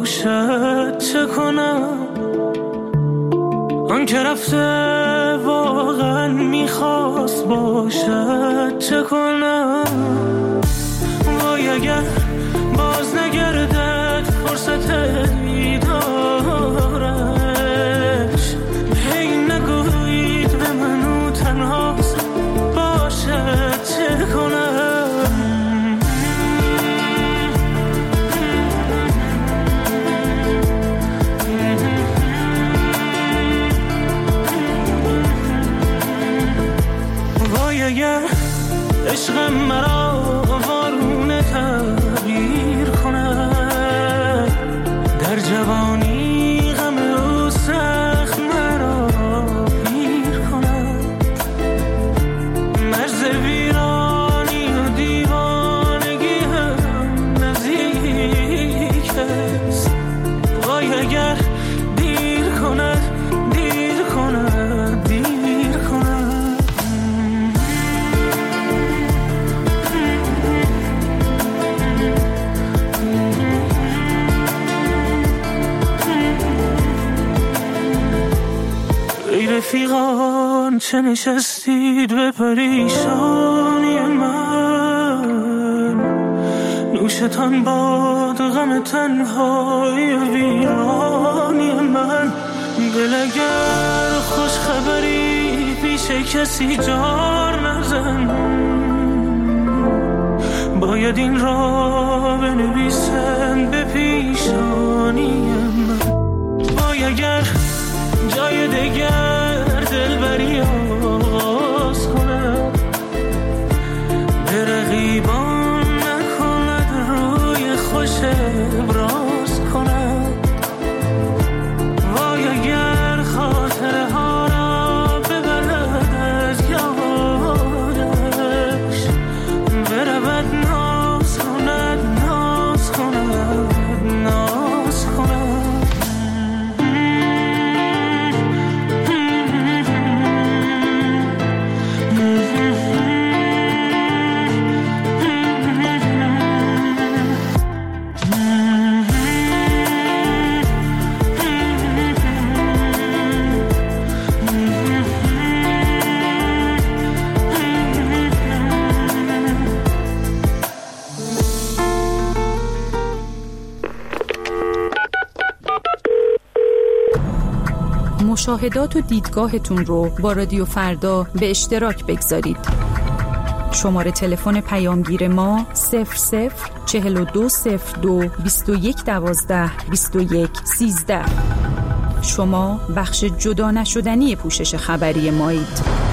باشد چه کنم؟ آن که رفته واقعا میخواست باشد چه کنم؟ وای اگر باز نگردد فرصت دیدارش، هی نگویید به منو تنهاست باشد چه کنم؟ اگر عشقم مرا وارونه تغییر کند، در جوانی غم او سخت مرا پیر کند، مرز ویرانی و دیوانگی هم نزدیک است. وای اگر دیر کند دیر کند دیر کند. رفیقان چه نشستید به پریشانی من، نوشتان باد غم تنهای ویرانی من. دل اگر خوش خبری پیش کسی جار نزن، باید این را بنویسن به پیشانی من. وای اگر جای دگر دلبری آغاز کند، به رقیبان نکند روی خوش ابراز کند. وای اگر خاطره ها را ببرد از یادش، برود ناز کند ناز کند ناز کند. مشاهدات و دیدگاهتون رو با رادیو فردا به اشتراک بگذارید. شماره تلفن پیامگیر ما 004202 2112 2113. شما بخش جدا نشدنی پوشش خبری مایید.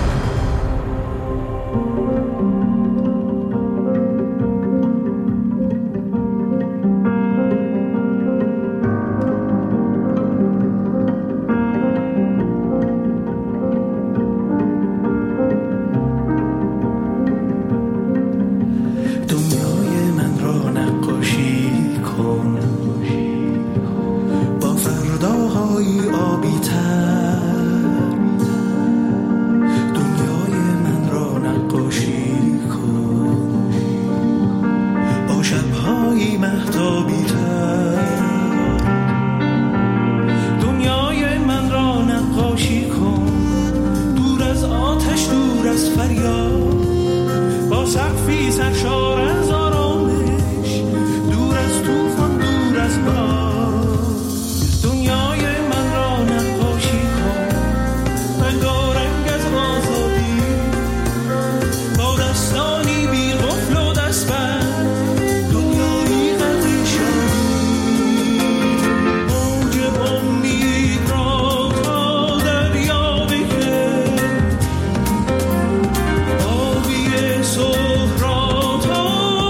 صبح را تا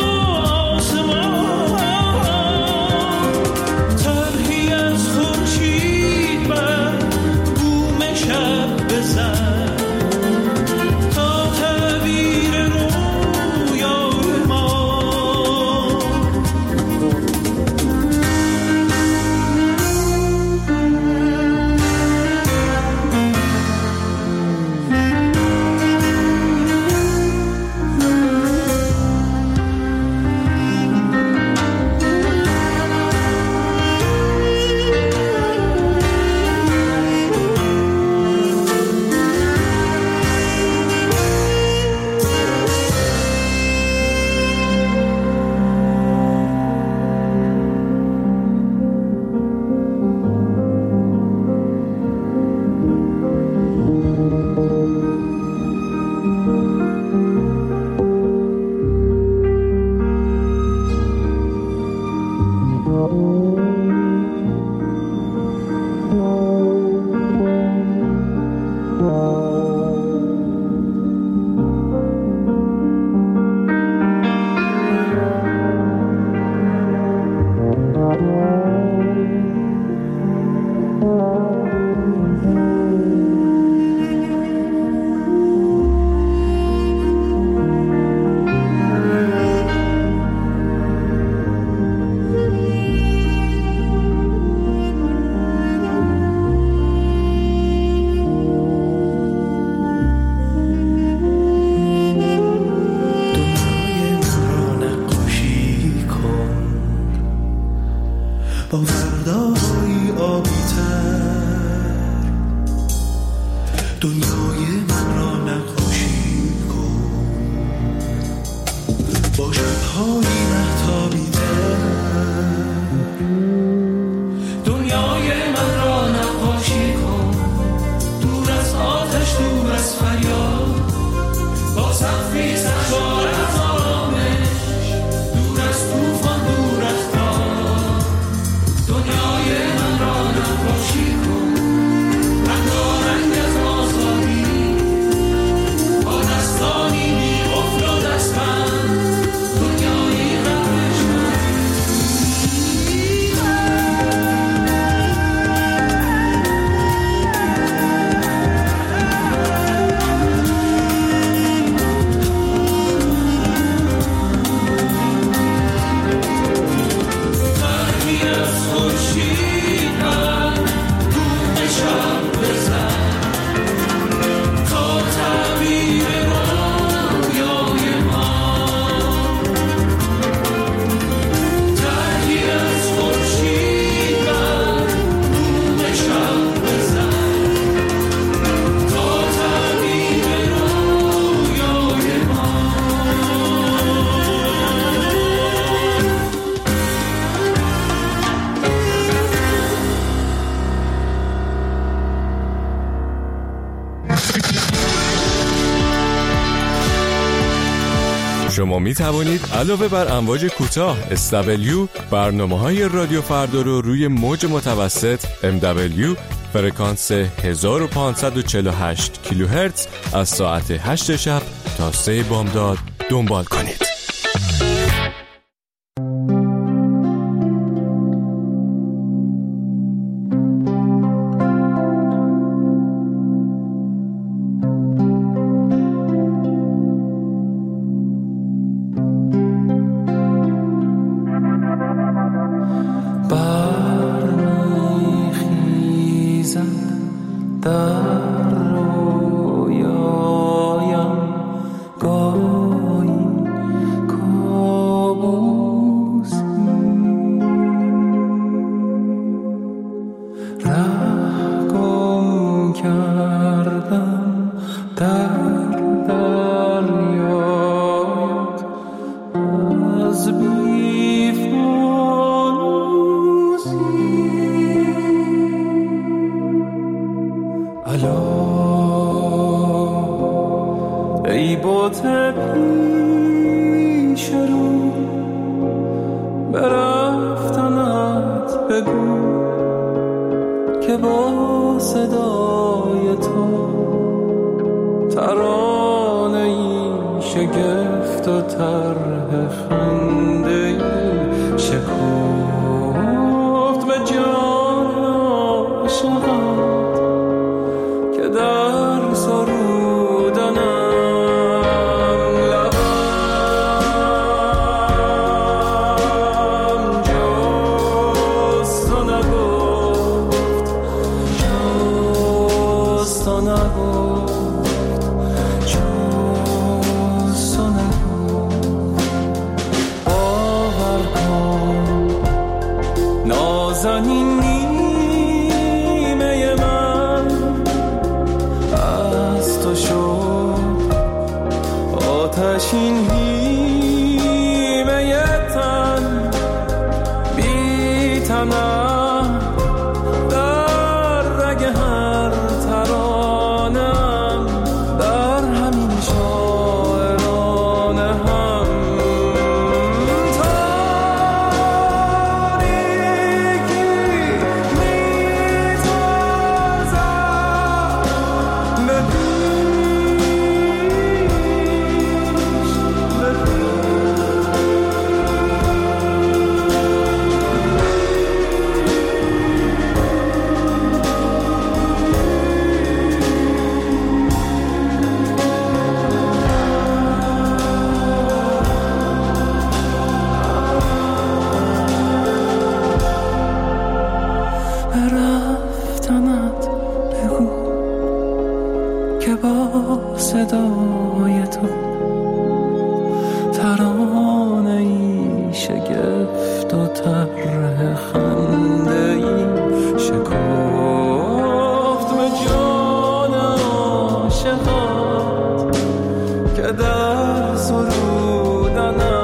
شما می توانید علاوه بر امواج کوتاه SW برنامه‌های رادیو فردا رو روی موج متوسط MW فرکانس 1548 کیلوهرتز از ساعت 8 شب تا 3 بامداد دنبال کنید. ای بوت پیش رو برفتنت بگو که با صدای تو ترانه ای شگفت و طرح خنده شکفت به جان عاشقت که در سرودنم صدای تو ترانه ای شگفت و طرح خنده ای شکفت به جان عاشقات که در سرودنم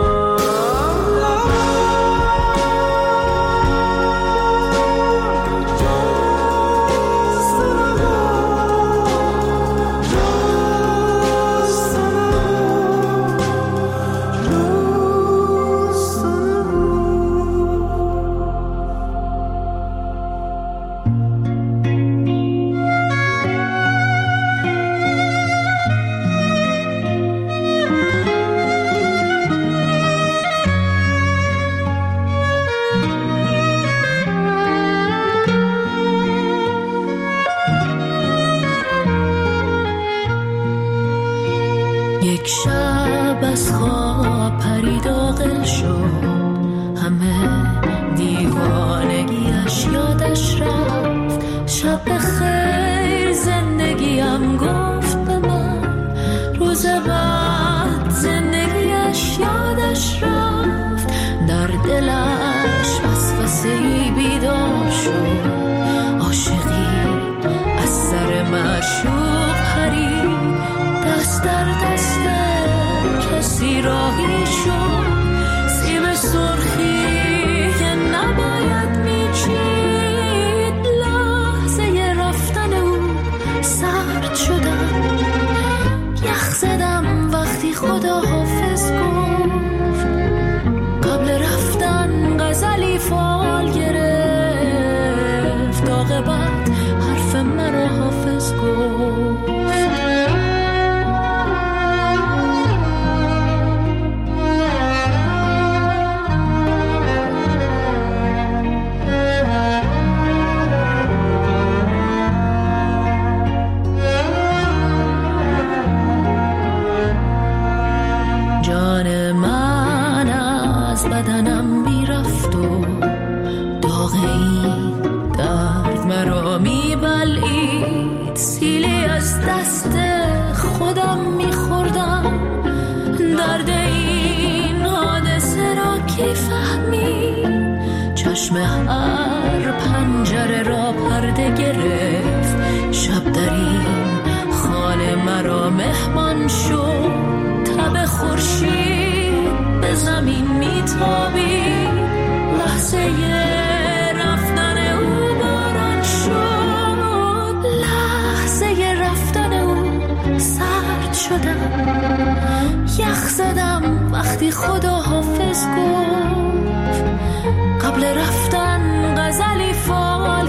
یک شب از خواب پرید عاقل شد، همه دیوانگیش یادش رفت. شب بخیر زندگیم گفت به من، روز بعد زندگیش یادش رفت. در دلش وسوسه‌ای بیدار شد، عاشقی از سر معشوق پرید. دست در دست کسی راهی شد، سیب سرخی که نباید میچید. لحظه رفتن او سرد شدم، یخ زدم وقتی خدا حافظ گفت. قبل رفتن غزلی فال گرفت، عاقبت حرف مرا حافظ گفت. جان من از بدنم میرفت و داغ این درد مرا میبلعید. سیلی از دست خودم میخوردم، درد این حادثه را کی فهمید. چشم هر پنجره را پرده گرفت، شب در این خانه مرا مهمان شد. تب خورشید به زمین میتابید، لحظه رفتن او باران شد. لحظه رفتن او سرد شدم، یخ زدم وقتی خدا حافظ گفت. قبل رفتن غزلی فال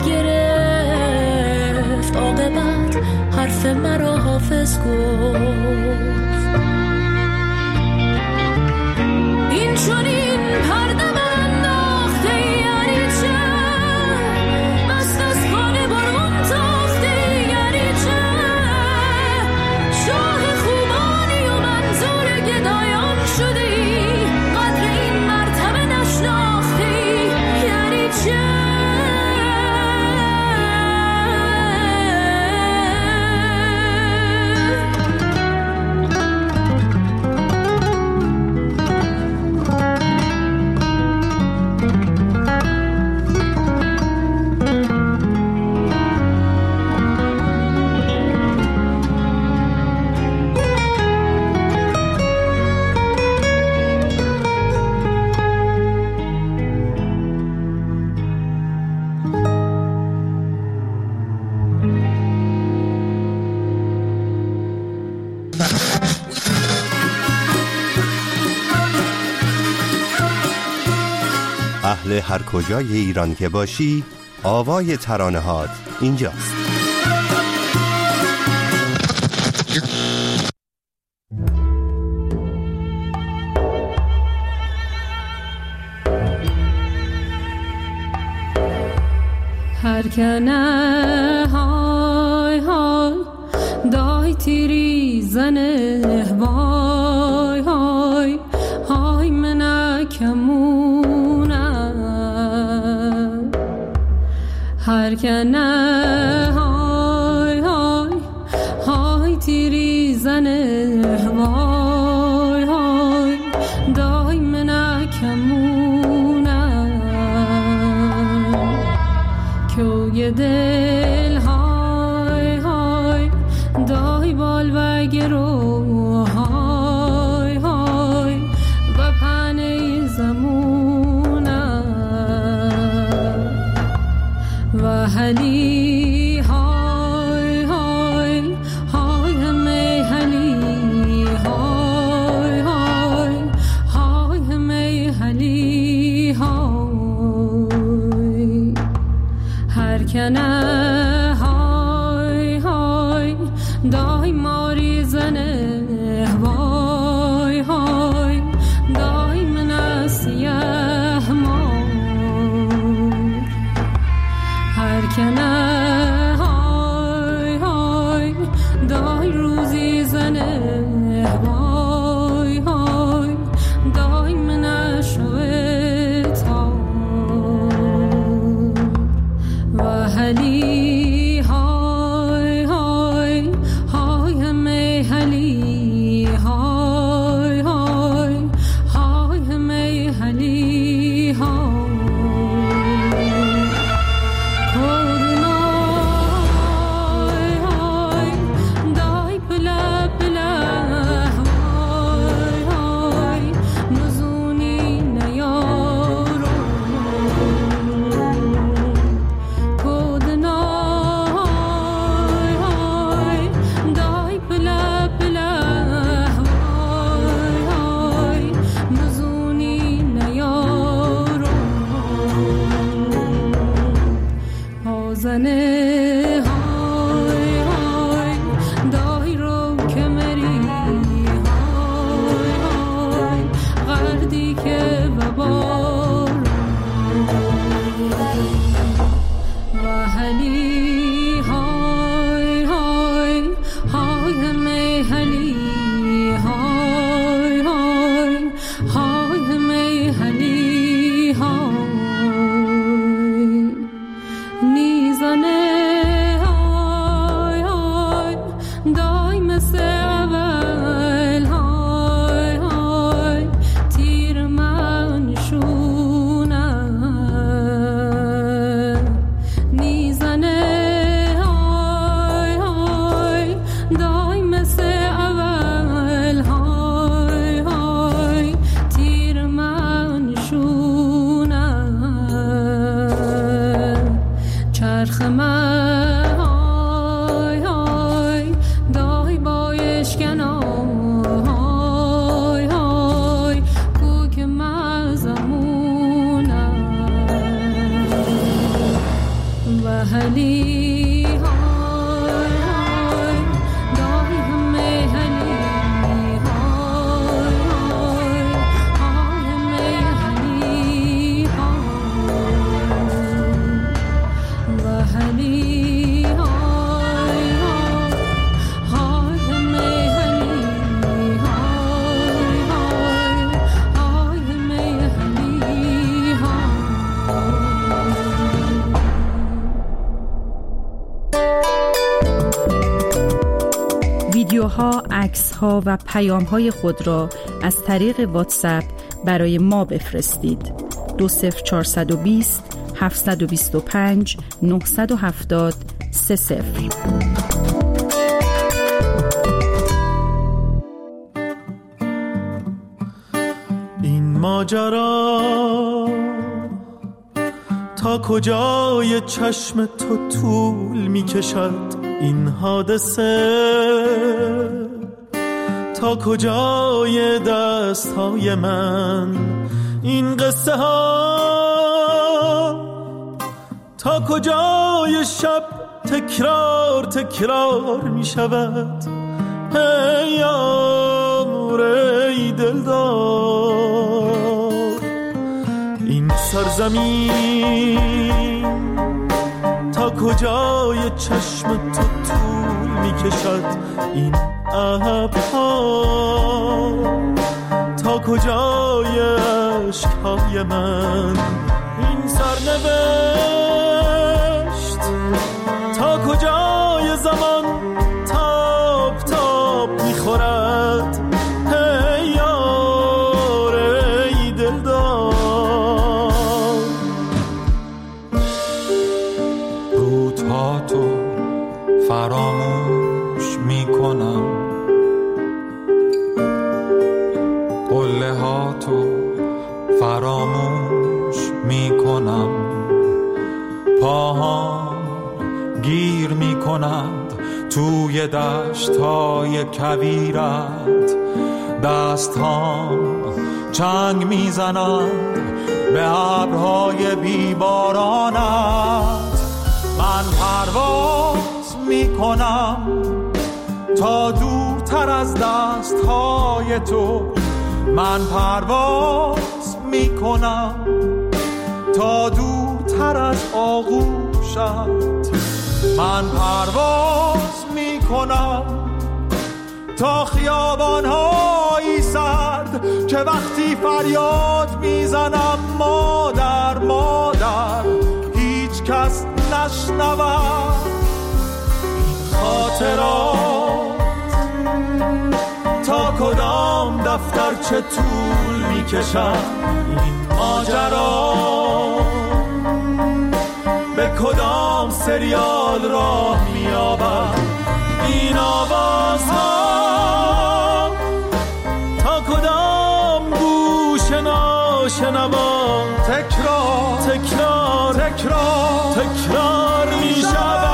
گرفت، عاقبت حرف مرا حافظ گفت. این چون این پرده من انداخته یعنی چه؟ مست از خانه برون تاخته یعنی چه؟ شاه خوبانی و منظور گدایان شده ای، قدر این مرتبه نشناخته ای یعنی چه؟ اهل هر کجای ایران که باشی، آوای ترانه‌هات اینجاست. هر کنه های های دای تیری زنه وای های های منکمونه. هر کنه های های های تیری زنه وای های دای من کمونم که دل های های دای بال و گرو های های و پنه زمونم و حلی های های های همه حلی های های های همه حلی های هر کنه های های دای ماری زنه وای های دای من سیاه مار هر کنه های های دای روزی زنه وای های دای من شویتا و حلی های های های همه حلی های های های همه حلی های کورنای های دای پلا پلا های های نزونی نیارو کودنای های دای پلا پلا های های نزونی نیارو آزنه های های دای رو کمری های های غردی که ببار و حلی های های های همه حلی های های های همه حلی های نیزنه های های دای مثل اول های های تیر من شونم نیزنه های های دای مثل اول های های تیر من شونم چرخ من های های دای بایشکنا های های کوک مزمونم و حلی های های دای همه حلی های های های همه حلی های و حلی های های های همه حلی های های های همه حلی های ویدیوها، عکس‌ها و پیام‌های خود را از طریق واتساپ برای ما بفرستید. 20420 725 970 30. این ماجرا تا کجای چشم تو طول می کشد این حادثه تا کجای دستهای من این قصه ها تا کجای شب تکرار تکرار می شود ای یار ای دلدار این سرزمین تا کجای چشم تو طول می کشد این ابرها تا کجای عشقهای من این سرنوشت تا کجای زمان تاب هاتو فراموش میکنم، قله هاتو فراموش میکنم، پاهام گیر میکنند توی دشتای کویرت، دستهام چنگ میزنند به ابرهای بیبارانت. من پرواز میکنم تا دورتر از دستهای تو، من پرواز میکنم تا دورتر از آغوشت، من پرواز میکنم تا خیابان‌های سرد که وقتی فریاد میزنم مادر مادر هیچ کس نشنود. این خاطرات تا کدام دفتر چه طول میکشد، این ماجرا به کدام سریال راه مییابد، این آوازها تا کدام گوش ناشنوا تکرار تکرار تکرار تکرار میشود.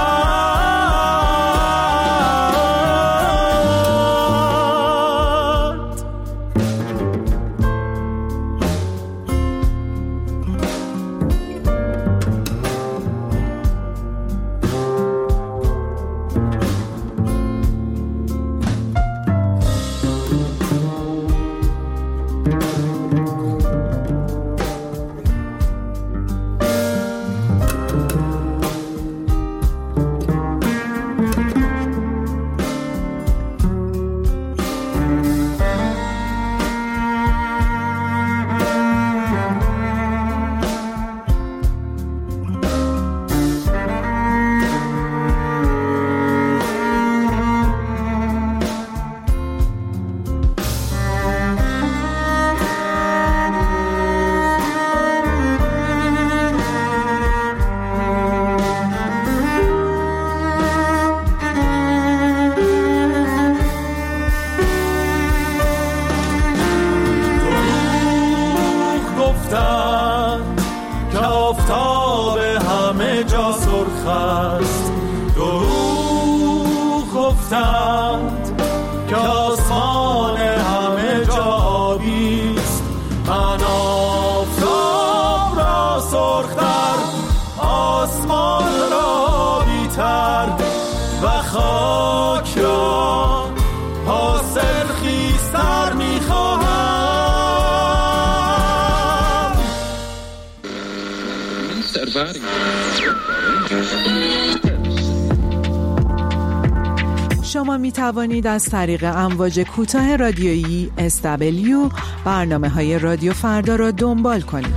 شما می توانید از طریق امواج کوتاه رادیویی SW برنامه‌های رادیو فردا را دنبال کنید.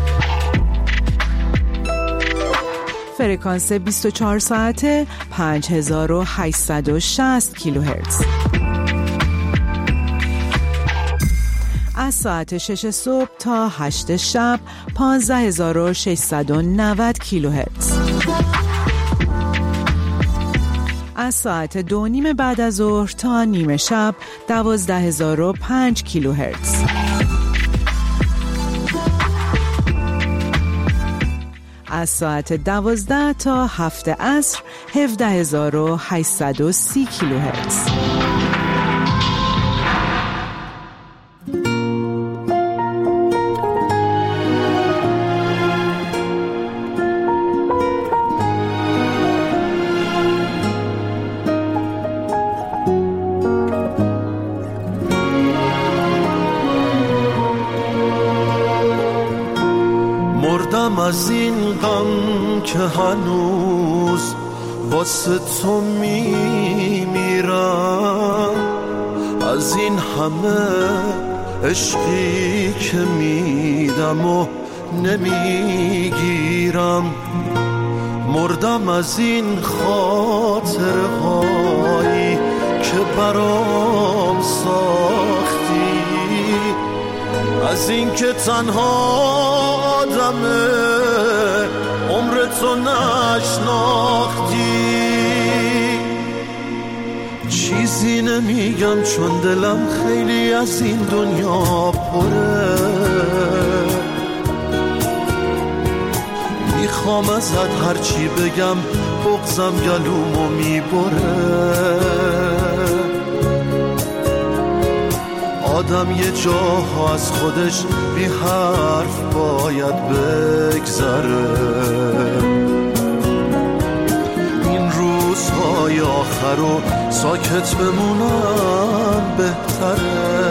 فرکانس 24 ساعته 5860 کیلوهرتز. از ساعت 6 صبح تا 8 شب 15690 کیلوهرتز. از ساعت 2:30 بعد از ظهر تا نیمه شب 12005 کیلوهرتز. از ساعت 12 تا 7 عصر 17830 کیلوهرتز. از این غم که هنوز واسه تو میمیرم، از این همه عشقی که میدم و نمیگیرم، مردم از این خاطره هایی که برام ساختی، از این که تنها آدمه عمر تو نشناختی. نمیگم چون دلم خیلی از این دنیا پره، میخوام ازت هرچی بگم بغضم گلومو میبره. آدم یه جاها از خودش بی حرف باید بگذره. این روزهای آخر و ساکت بمونم بهتره.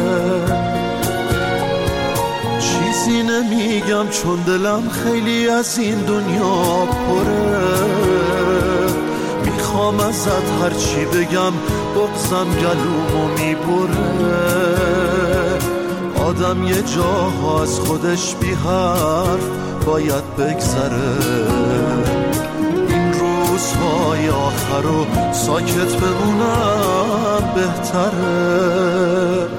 چیزی نمیگم چون دلم خیلی از این دنیا پره، میخوام ازت هرچی بگم بغضم گلومو میبره. آدم یه جاها از خودش بی حرف باید بگذره. این روزهای آخر و ساکت بمونم بهتره.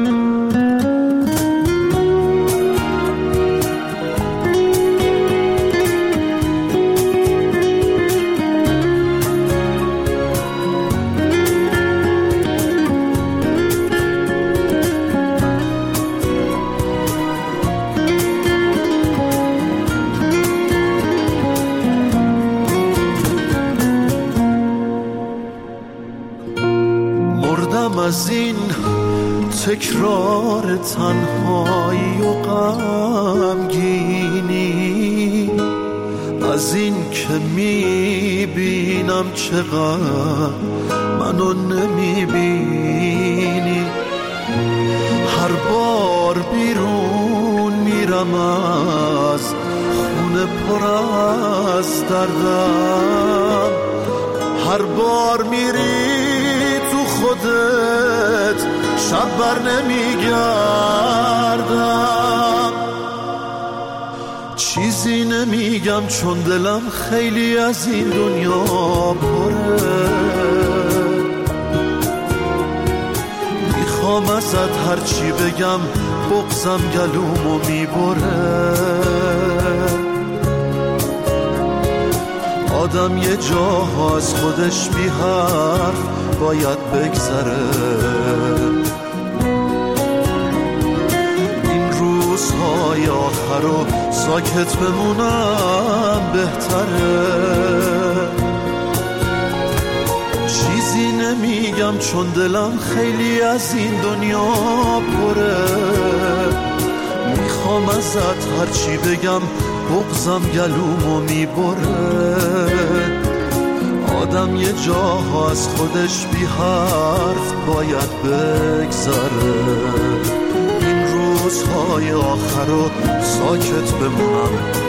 از این تکرار تنهایی و غمگینی، از این که میبینم چقدر منو نمیبینی. هر بار بیرون میرم از خونه پر از دردم، هر بار میری خودت شب بر نمیگردم. چیزی نمیگم چون دلم خیلی از این دنیا پره، میخوام ازت هرچی بگم بغضم گلومو میبره. آدم یه جاها از خودش بی حرف باید بگذره. این روزهای آخر رو ساکت بمونم بهتره. چیزی نمیگم چون دلم خیلی از این دنیا پره، میخوام ازت هرچی بگم بغضم گلومو میبره. آدم یه جاها از خودش بی حرف باید بگذره. این روزهای آخر رو ساکت بمونم